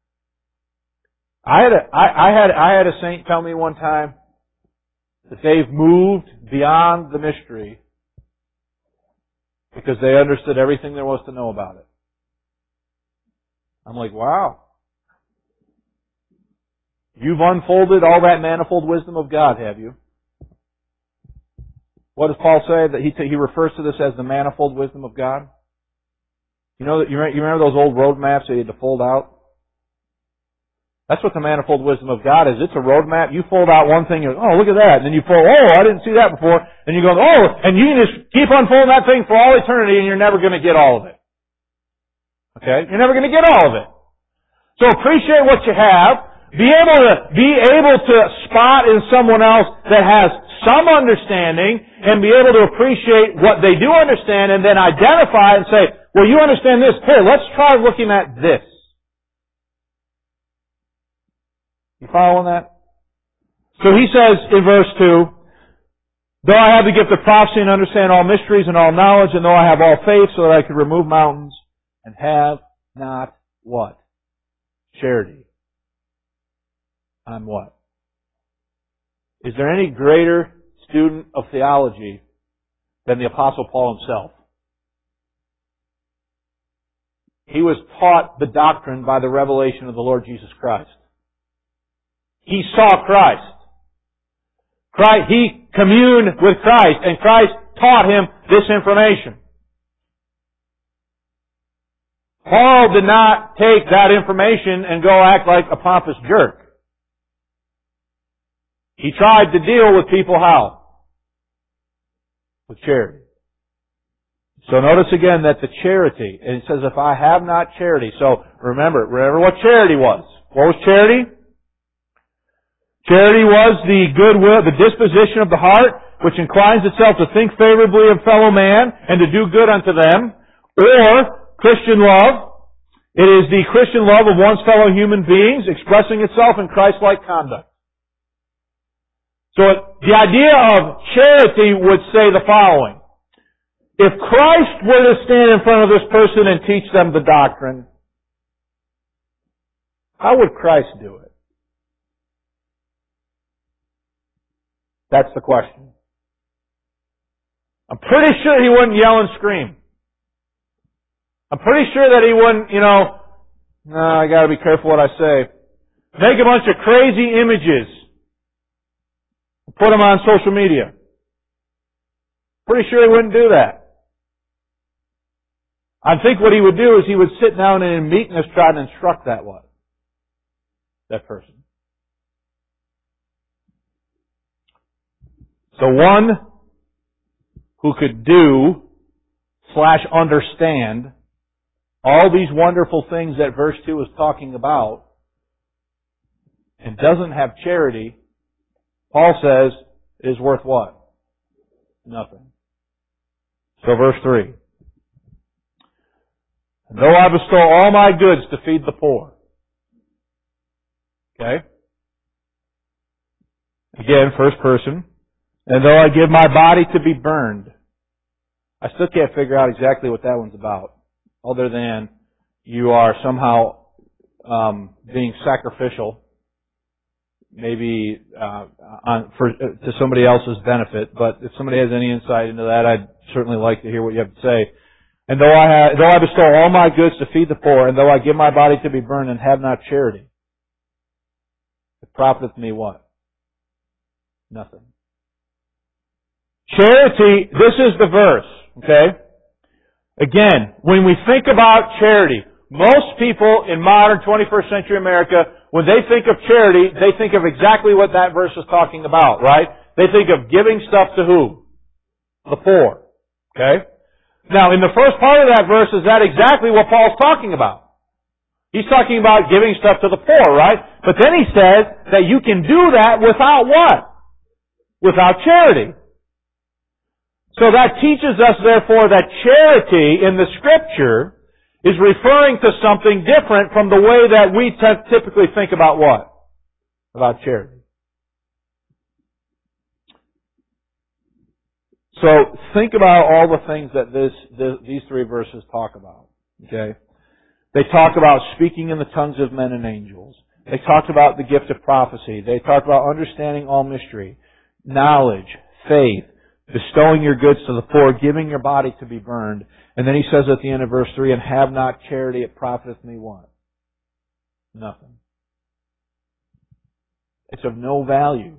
I had a saint tell me one time that they've moved beyond the mystery because they understood everything there was to know about it. I'm like, wow. You've unfolded all that manifold wisdom of God, have you? What does Paul say? That he refers to this as the manifold wisdom of God. You remember those old road maps that you had to fold out? That's what the manifold wisdom of God is. It's a road map. You fold out one thing, you go, oh, look at that. And then you fold, oh, I didn't see that before. And you go, oh, and you can just keep unfolding that thing for all eternity and you're never going to get all of it. Okay? You're never going to get all of it. So appreciate what you have. Be able to spot in someone else that has some understanding and be able to appreciate what they do understand and then identify and say, well, you understand this. Here, let's try looking at this. You following that? So he says in verse 2, though I have the gift of prophecy and understand all mysteries and all knowledge, and though I have all faith so that I could remove mountains and have not what? Charity. I'm what? Is there any greater student of theology than the Apostle Paul himself? He was taught the doctrine by the revelation of the Lord Jesus Christ. He saw Christ. He communed with Christ, and Christ taught him this information. Paul did not take that information and go act like a pompous jerk. He tried to deal with people how? With charity. So notice again that the charity, and it says, if I have not charity. So remember what charity was. What was charity? Charity was the goodwill, the disposition of the heart, which inclines itself to think favorably of fellow man and to do good unto them. Or Christian love. It is the Christian love of one's fellow human beings expressing itself in Christ-like conduct. So the idea of charity would say the following. If Christ were to stand in front of this person and teach them the doctrine, how would Christ do it? That's the question. I'm pretty sure he wouldn't yell and scream. I'm pretty sure that he wouldn't, no, I gotta be careful what I say. Make a bunch of crazy images. Put them on social media. Pretty sure he wouldn't do that. I think what he would do is he would sit down and in meekness try to instruct that person. So one who could do/understand all these wonderful things that verse 2 is talking about and doesn't have charity, Paul says, is worth what? Nothing. So verse 3. And though I bestow all my goods to feed the poor. Okay? Again, first person. And though I give my body to be burned. I still can't figure out exactly what that one's about. Other than you are somehow being sacrificial. Maybe to somebody else's benefit. But if somebody has any insight into that, I'd certainly like to hear what you have to say. And though I bestow all my goods to feed the poor, and though I give my body to be burned and have not charity, it profiteth me what? Nothing. Charity, this is the verse, okay? Again, when we think about charity, most people in modern 21st century America, when they think of charity, they think of exactly what that verse is talking about, right? They think of giving stuff to who? The poor. Okay? Now, in the first part of that verse, is that exactly what Paul's talking about? He's talking about giving stuff to the poor, right? But then he says that you can do that without what? Without charity. So that teaches us, therefore, that charity in the Scripture is referring to something different from the way that we typically think about what? About charity. So think about all the things that these three verses talk about. Okay? They talk about speaking in the tongues of men and angels. They talked about the gift of prophecy. They talked about understanding all mystery, knowledge, faith, bestowing your goods to the poor, giving your body to be burned. And then he says at the end of verse 3, and have not charity, it profiteth me what? Nothing. It's of no value.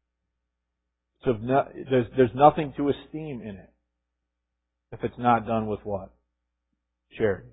There's nothing to esteem in it if it's not done with what? Charity.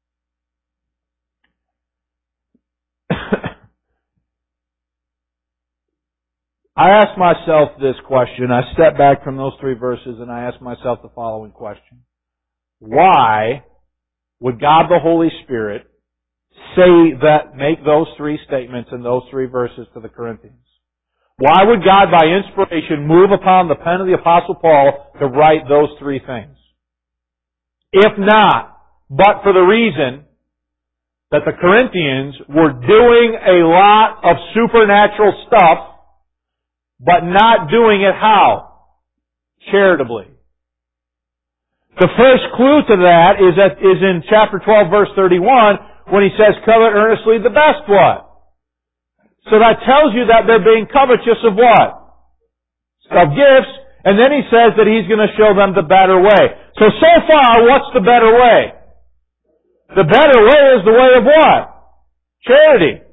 I asked myself this question. I stepped back from those three verses and I asked myself the following question. Why would God the Holy Spirit make those three statements in those three verses to the Corinthians? Why would God by inspiration move upon the pen of the Apostle Paul to write those three things? If not, but for the reason that the Corinthians were doing a lot of supernatural stuff, but not doing it how? Charitably. The first clue to that is in chapter 12, verse 31, when he says, covet earnestly the best what? So that tells you that they're being covetous of what? Of gifts. And then he says that he's going to show them the better way. So far, what's the better way? The better way is the way of what? Charity.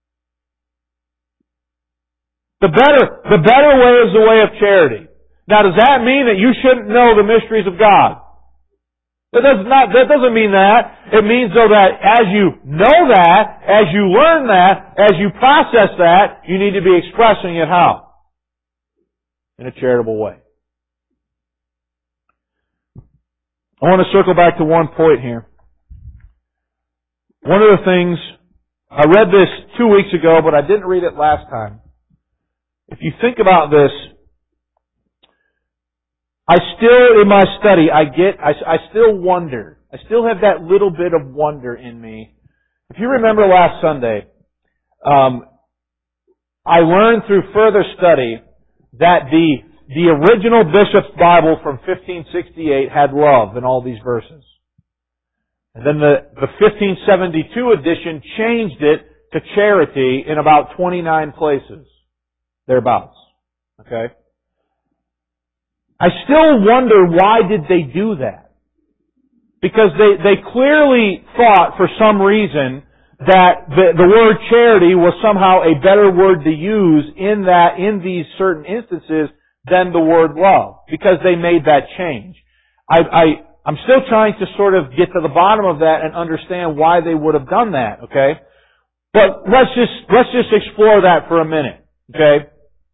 The better way is the way of charity. Now, does that mean that you shouldn't know the mysteries of God? That doesn't mean that. It means though that as you know that, as you learn that, as you process that, you need to be expressing it how? In a charitable way. I want to circle back to one point here. One of the things, I read this 2 weeks ago, but I didn't read it last time. If you think about this, in my study, I still wonder. I still have that little bit of wonder in me. If you remember last Sunday, I learned through further study that the original Bishop's Bible from 1568 had love in all these verses. And then the 1572 edition changed it to charity in about 29 places. Thereabouts. Okay? I still wonder, why did they do that? Because they clearly thought, for some reason, that the word charity was somehow a better word to use in these certain instances than the word love. Because they made that change. I'm still trying to sort of get to the bottom of that and understand why they would have done that, okay? But let's just explore that for a minute, okay?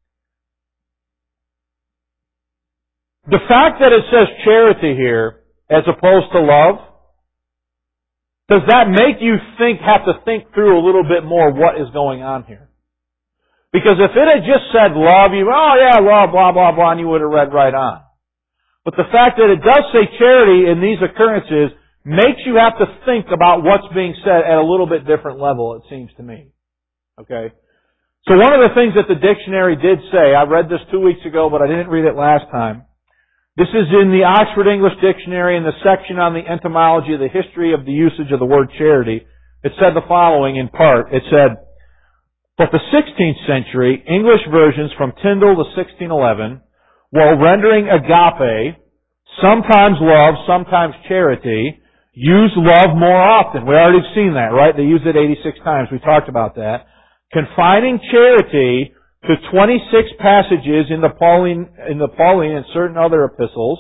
The fact that it says charity here, as opposed to love, does that make you have to think through a little bit more what is going on here? Because if it had just said love, love, blah, blah, blah, and you would have read right on. But the fact that it does say charity in these occurrences makes you have to think about what's being said at a little bit different level, it seems to me. Okay? So one of the things that the dictionary did say, I read this 2 weeks ago, but I didn't read it last time. This is in the Oxford English Dictionary in the section on the etymology of the history of the usage of the word charity. It said the following in part. It said, but the 16th century English versions from Tyndall to 1611, while rendering agape, sometimes love, sometimes charity, use love more often. We already seen that, right? They used it 86 times. We talked about that. Confining charity to 26 passages in the Pauline and certain other epistles,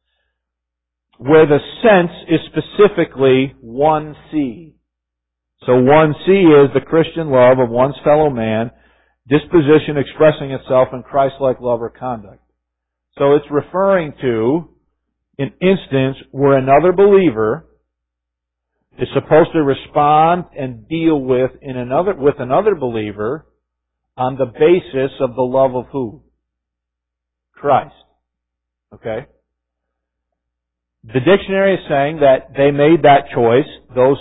where the sense is specifically 1C. So 1C is the Christian love of one's fellow man, disposition expressing itself in Christ-like love or conduct. So it's referring to an instance where another believer is supposed to respond and deal with another believer on the basis of the love of who? Christ. Okay? The dictionary is saying that they made that choice, those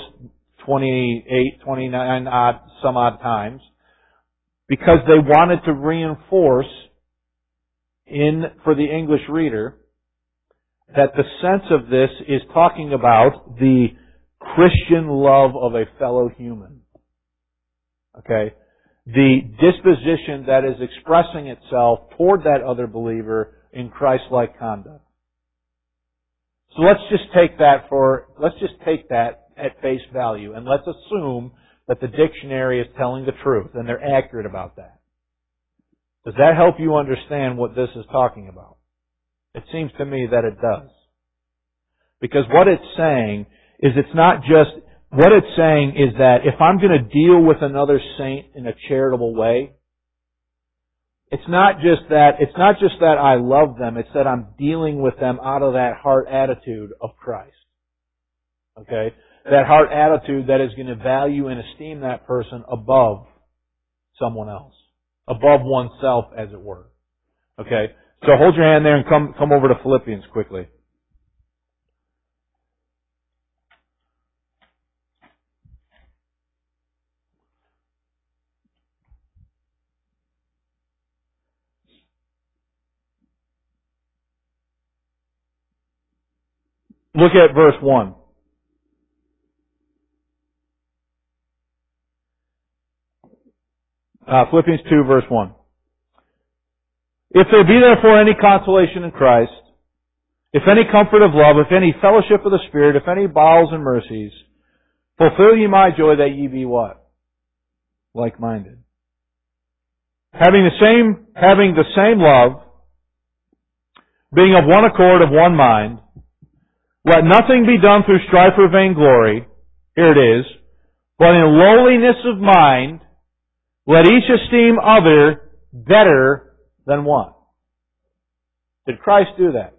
28, 29 some odd times, because they wanted to reinforce for the English reader that the sense of this is talking about the Christian love of a fellow human. Okay? The disposition that is expressing itself toward that other believer in Christ-like conduct. So let's just take that at face value, and let's assume that the dictionary is telling the truth and they're accurate about that. Does that help you understand what this is talking about? It seems to me that it does. Because what it's saying is what it's saying is that if I'm going to deal with another saint in a charitable way, it's not just that I love them, it's that I'm dealing with them out of that heart attitude of Christ. Okay? That heart attitude that is going to value and esteem that person above someone else. Above oneself, as it were. Okay? So hold your hand there and come over to Philippians quickly. Look at verse 1. Philippians 2, verse 1. If there be therefore any consolation in Christ, if any comfort of love, if any fellowship of the Spirit, if any bowels and mercies, fulfill ye my joy that ye be what? Like-minded. Having the same love, being of one accord, of one mind, let nothing be done through strife or vainglory, here it is, but in lowliness of mind, let each esteem other better than what? Did Christ do that?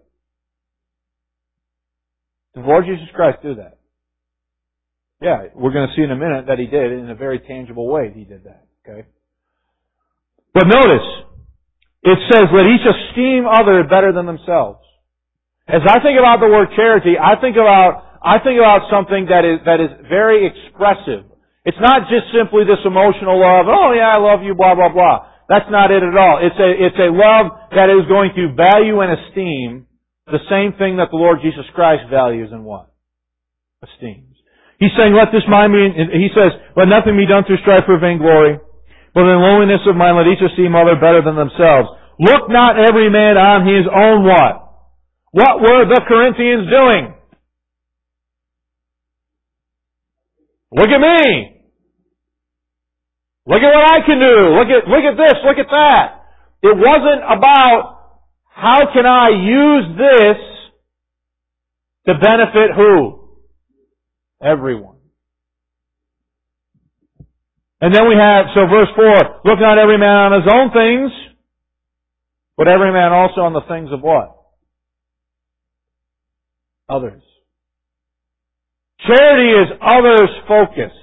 Did the Lord Jesus Christ do that? Yeah, we're going to see in a minute that He did in a very tangible way. He did that. Okay? But notice, it says, let each esteem other better than themselves. As I think about the word charity, I think about something that is very expressive. It's not just simply this emotional love, oh yeah, I love you, blah, blah, blah. That's not it at all. It's a love that is going to value and esteem the same thing that the Lord Jesus Christ values and what? Esteems. He's saying, let this mind be, he says, let nothing be done through strife or vainglory, but in lowliness of mind let each esteem other better than themselves. Look not every man on his own what? What were the Corinthians doing? Look at me! Look at what I can do! Look at this, look at that! It wasn't about how can I use this to benefit who? Everyone. And then we have, so verse 4, look not every man on his own things, but every man also on the things of what? Others. Charity is others focused.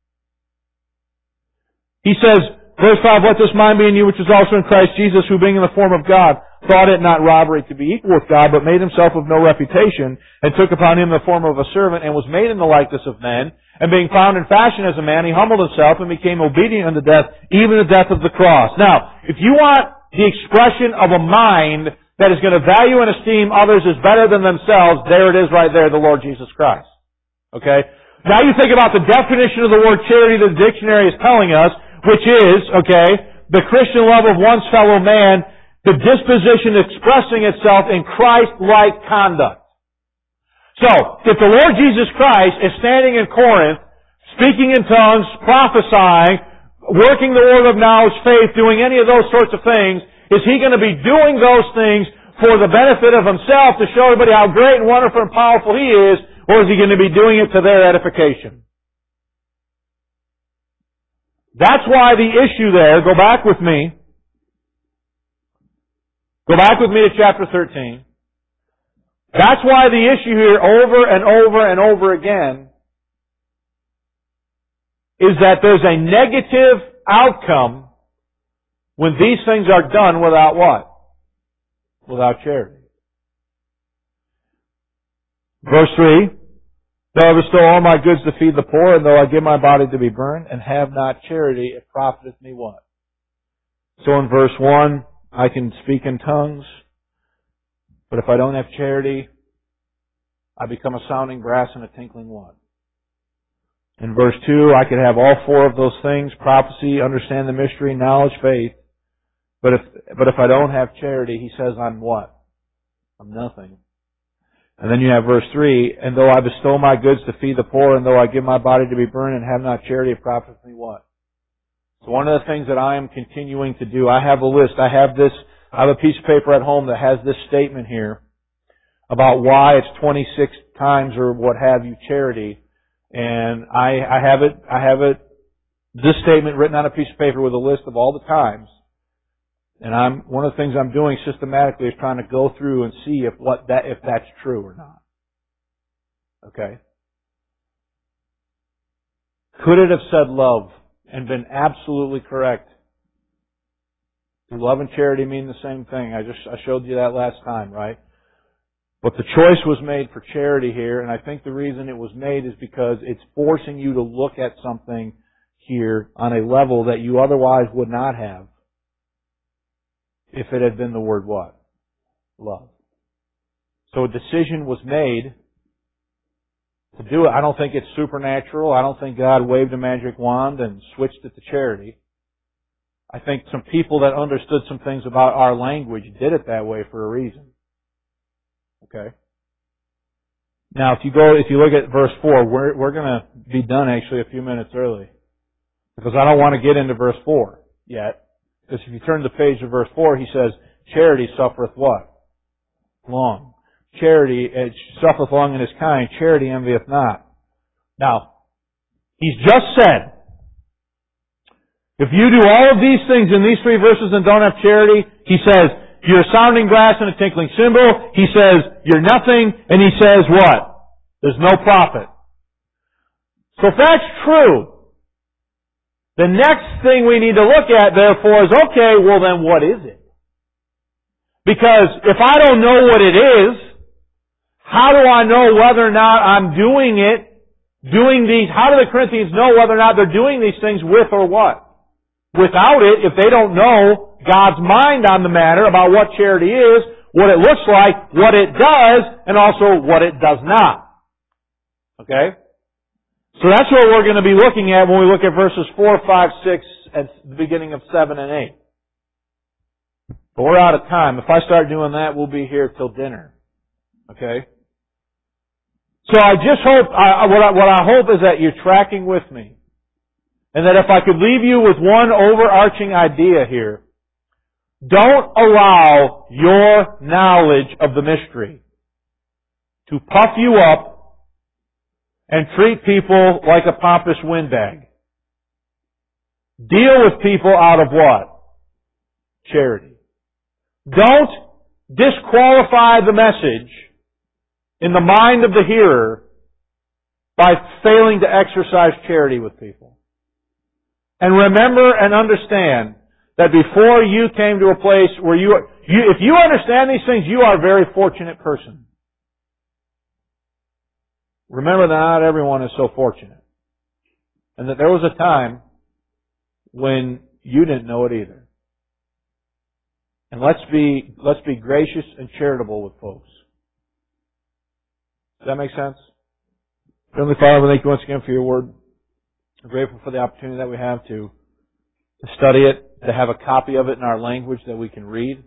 He says, verse 5, let this mind be in you which is also in Christ Jesus, who being in the form of God, thought it not robbery to be equal with God, but made himself of no reputation, and took upon him the form of a servant, and was made in the likeness of men. And being found in fashion as a man, he humbled himself and became obedient unto death, even the death of the cross. Now, if you want the expression of a mind that is going to value and esteem others as better than themselves, there it is right there, the Lord Jesus Christ. Okay? Now you think about the definition of the word charity that the dictionary is telling us, which is, okay, the Christian love of one's fellow man, the disposition expressing itself in Christ-like conduct. So, if the Lord Jesus Christ is standing in Corinth, speaking in tongues, prophesying, working the word of knowledge, faith, doing any of those sorts of things, is he going to be doing those things for the benefit of himself to show everybody how great and wonderful and powerful he is, or is he going to be doing it to their edification? That's why the issue there, go back with me to chapter 13. That's why the issue here over and over and over again is that there's a negative outcome when these things are done without what? Without charity. Verse 3, though I bestow all my goods to feed the poor, and though I give my body to be burned, and have not charity, it profiteth me what? So in verse 1, I can speak in tongues, but if I don't have charity, I become a sounding brass and a tinkling what? In verse 2, I could have all four of those things, prophecy, understand the mystery, knowledge, faith, but if I don't have charity, he says I'm what? I'm nothing. And then you have verse 3, and though I bestow my goods to feed the poor, and though I give my body to be burned, and have not charity, it profiteth me what? So one of the things that I am continuing to do, I have a list, I have a piece of paper at home that has this statement here about why it's 26 times or what have you charity. And I have it, this statement written on a piece of paper with a list of all the times. And one of the things I'm doing systematically is trying to go through and see if that's true or not. Okay? Could it have said love and been absolutely correct? Do love and charity mean the same thing? I showed you that last time, right? But the choice was made for charity here, and I think the reason it was made is because it's forcing you to look at something here on a level that you otherwise would not have if it had been the word what? Love. So a decision was made to do it. I don't think it's supernatural. I don't think God waved a magic wand and switched it to charity. I think some people that understood some things about our language did it that way for a reason. Okay? Now, if you look at verse 4, we're going to be done actually a few minutes early. Because I don't want to get into verse 4 yet. Because if you turn the page to verse 4, he says, charity suffereth what? Long. Charity suffereth long and is kind. Charity envieth not. Now, he's just said, if you do all of these things in these three verses and don't have charity, he says, you're a sounding brass and a tinkling cymbal. He says, you're nothing. And he says what? There's no profit. So if that's true, the next thing we need to look at, therefore, is, okay, well then what is it? Because if I don't know what it is, how do I know whether or not I'm doing it, how do the Corinthians know whether or not they're doing these things with or what? Without it, if they don't know God's mind on the matter about what charity is, what it looks like, what it does, and also what it does not. Okay? So that's what we're going to be looking at when we look at verses 4, 5, 6, and the beginning of 7 and 8. But we're out of time. If I start doing that, we'll be here till dinner. Okay? So I just hope, what I hope is that you're tracking with me. And that if I could leave you with one overarching idea here, don't allow your knowledge of the mystery to puff you up and treat people like a pompous windbag. Deal with people out of what? Charity. Don't disqualify the message in the mind of the hearer by failing to exercise charity with people. And remember and understand that before you came to a place where if you understand these things, you are a very fortunate person. Remember that not everyone is so fortunate. And that there was a time when you didn't know it either. And let's be gracious and charitable with folks. Does that make sense? Heavenly Father, thank you once again for your word. We're grateful for the opportunity that we have to study it, to have a copy of it in our language that we can read.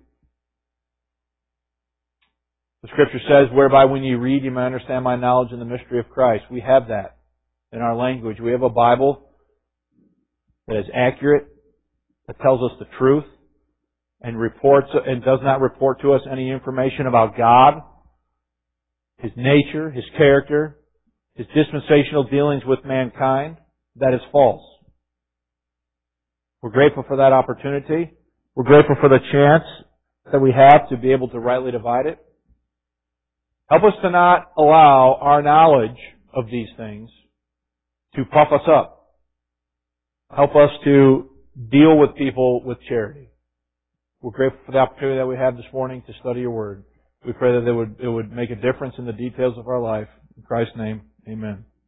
The Scripture says, whereby when you read, you may understand my knowledge in the mystery of Christ. We have that in our language. We have a Bible that is accurate, that tells us the truth, and does not report to us any information about God, His nature, His character, His dispensational dealings with mankind. That is false. We're grateful for that opportunity. We're grateful for the chance that we have to be able to rightly divide it. Help us to not allow our knowledge of these things to puff us up. Help us to deal with people with charity. We're grateful for the opportunity that we have this morning to study your word. We pray that it would make a difference in the details of our life. In Christ's name, amen.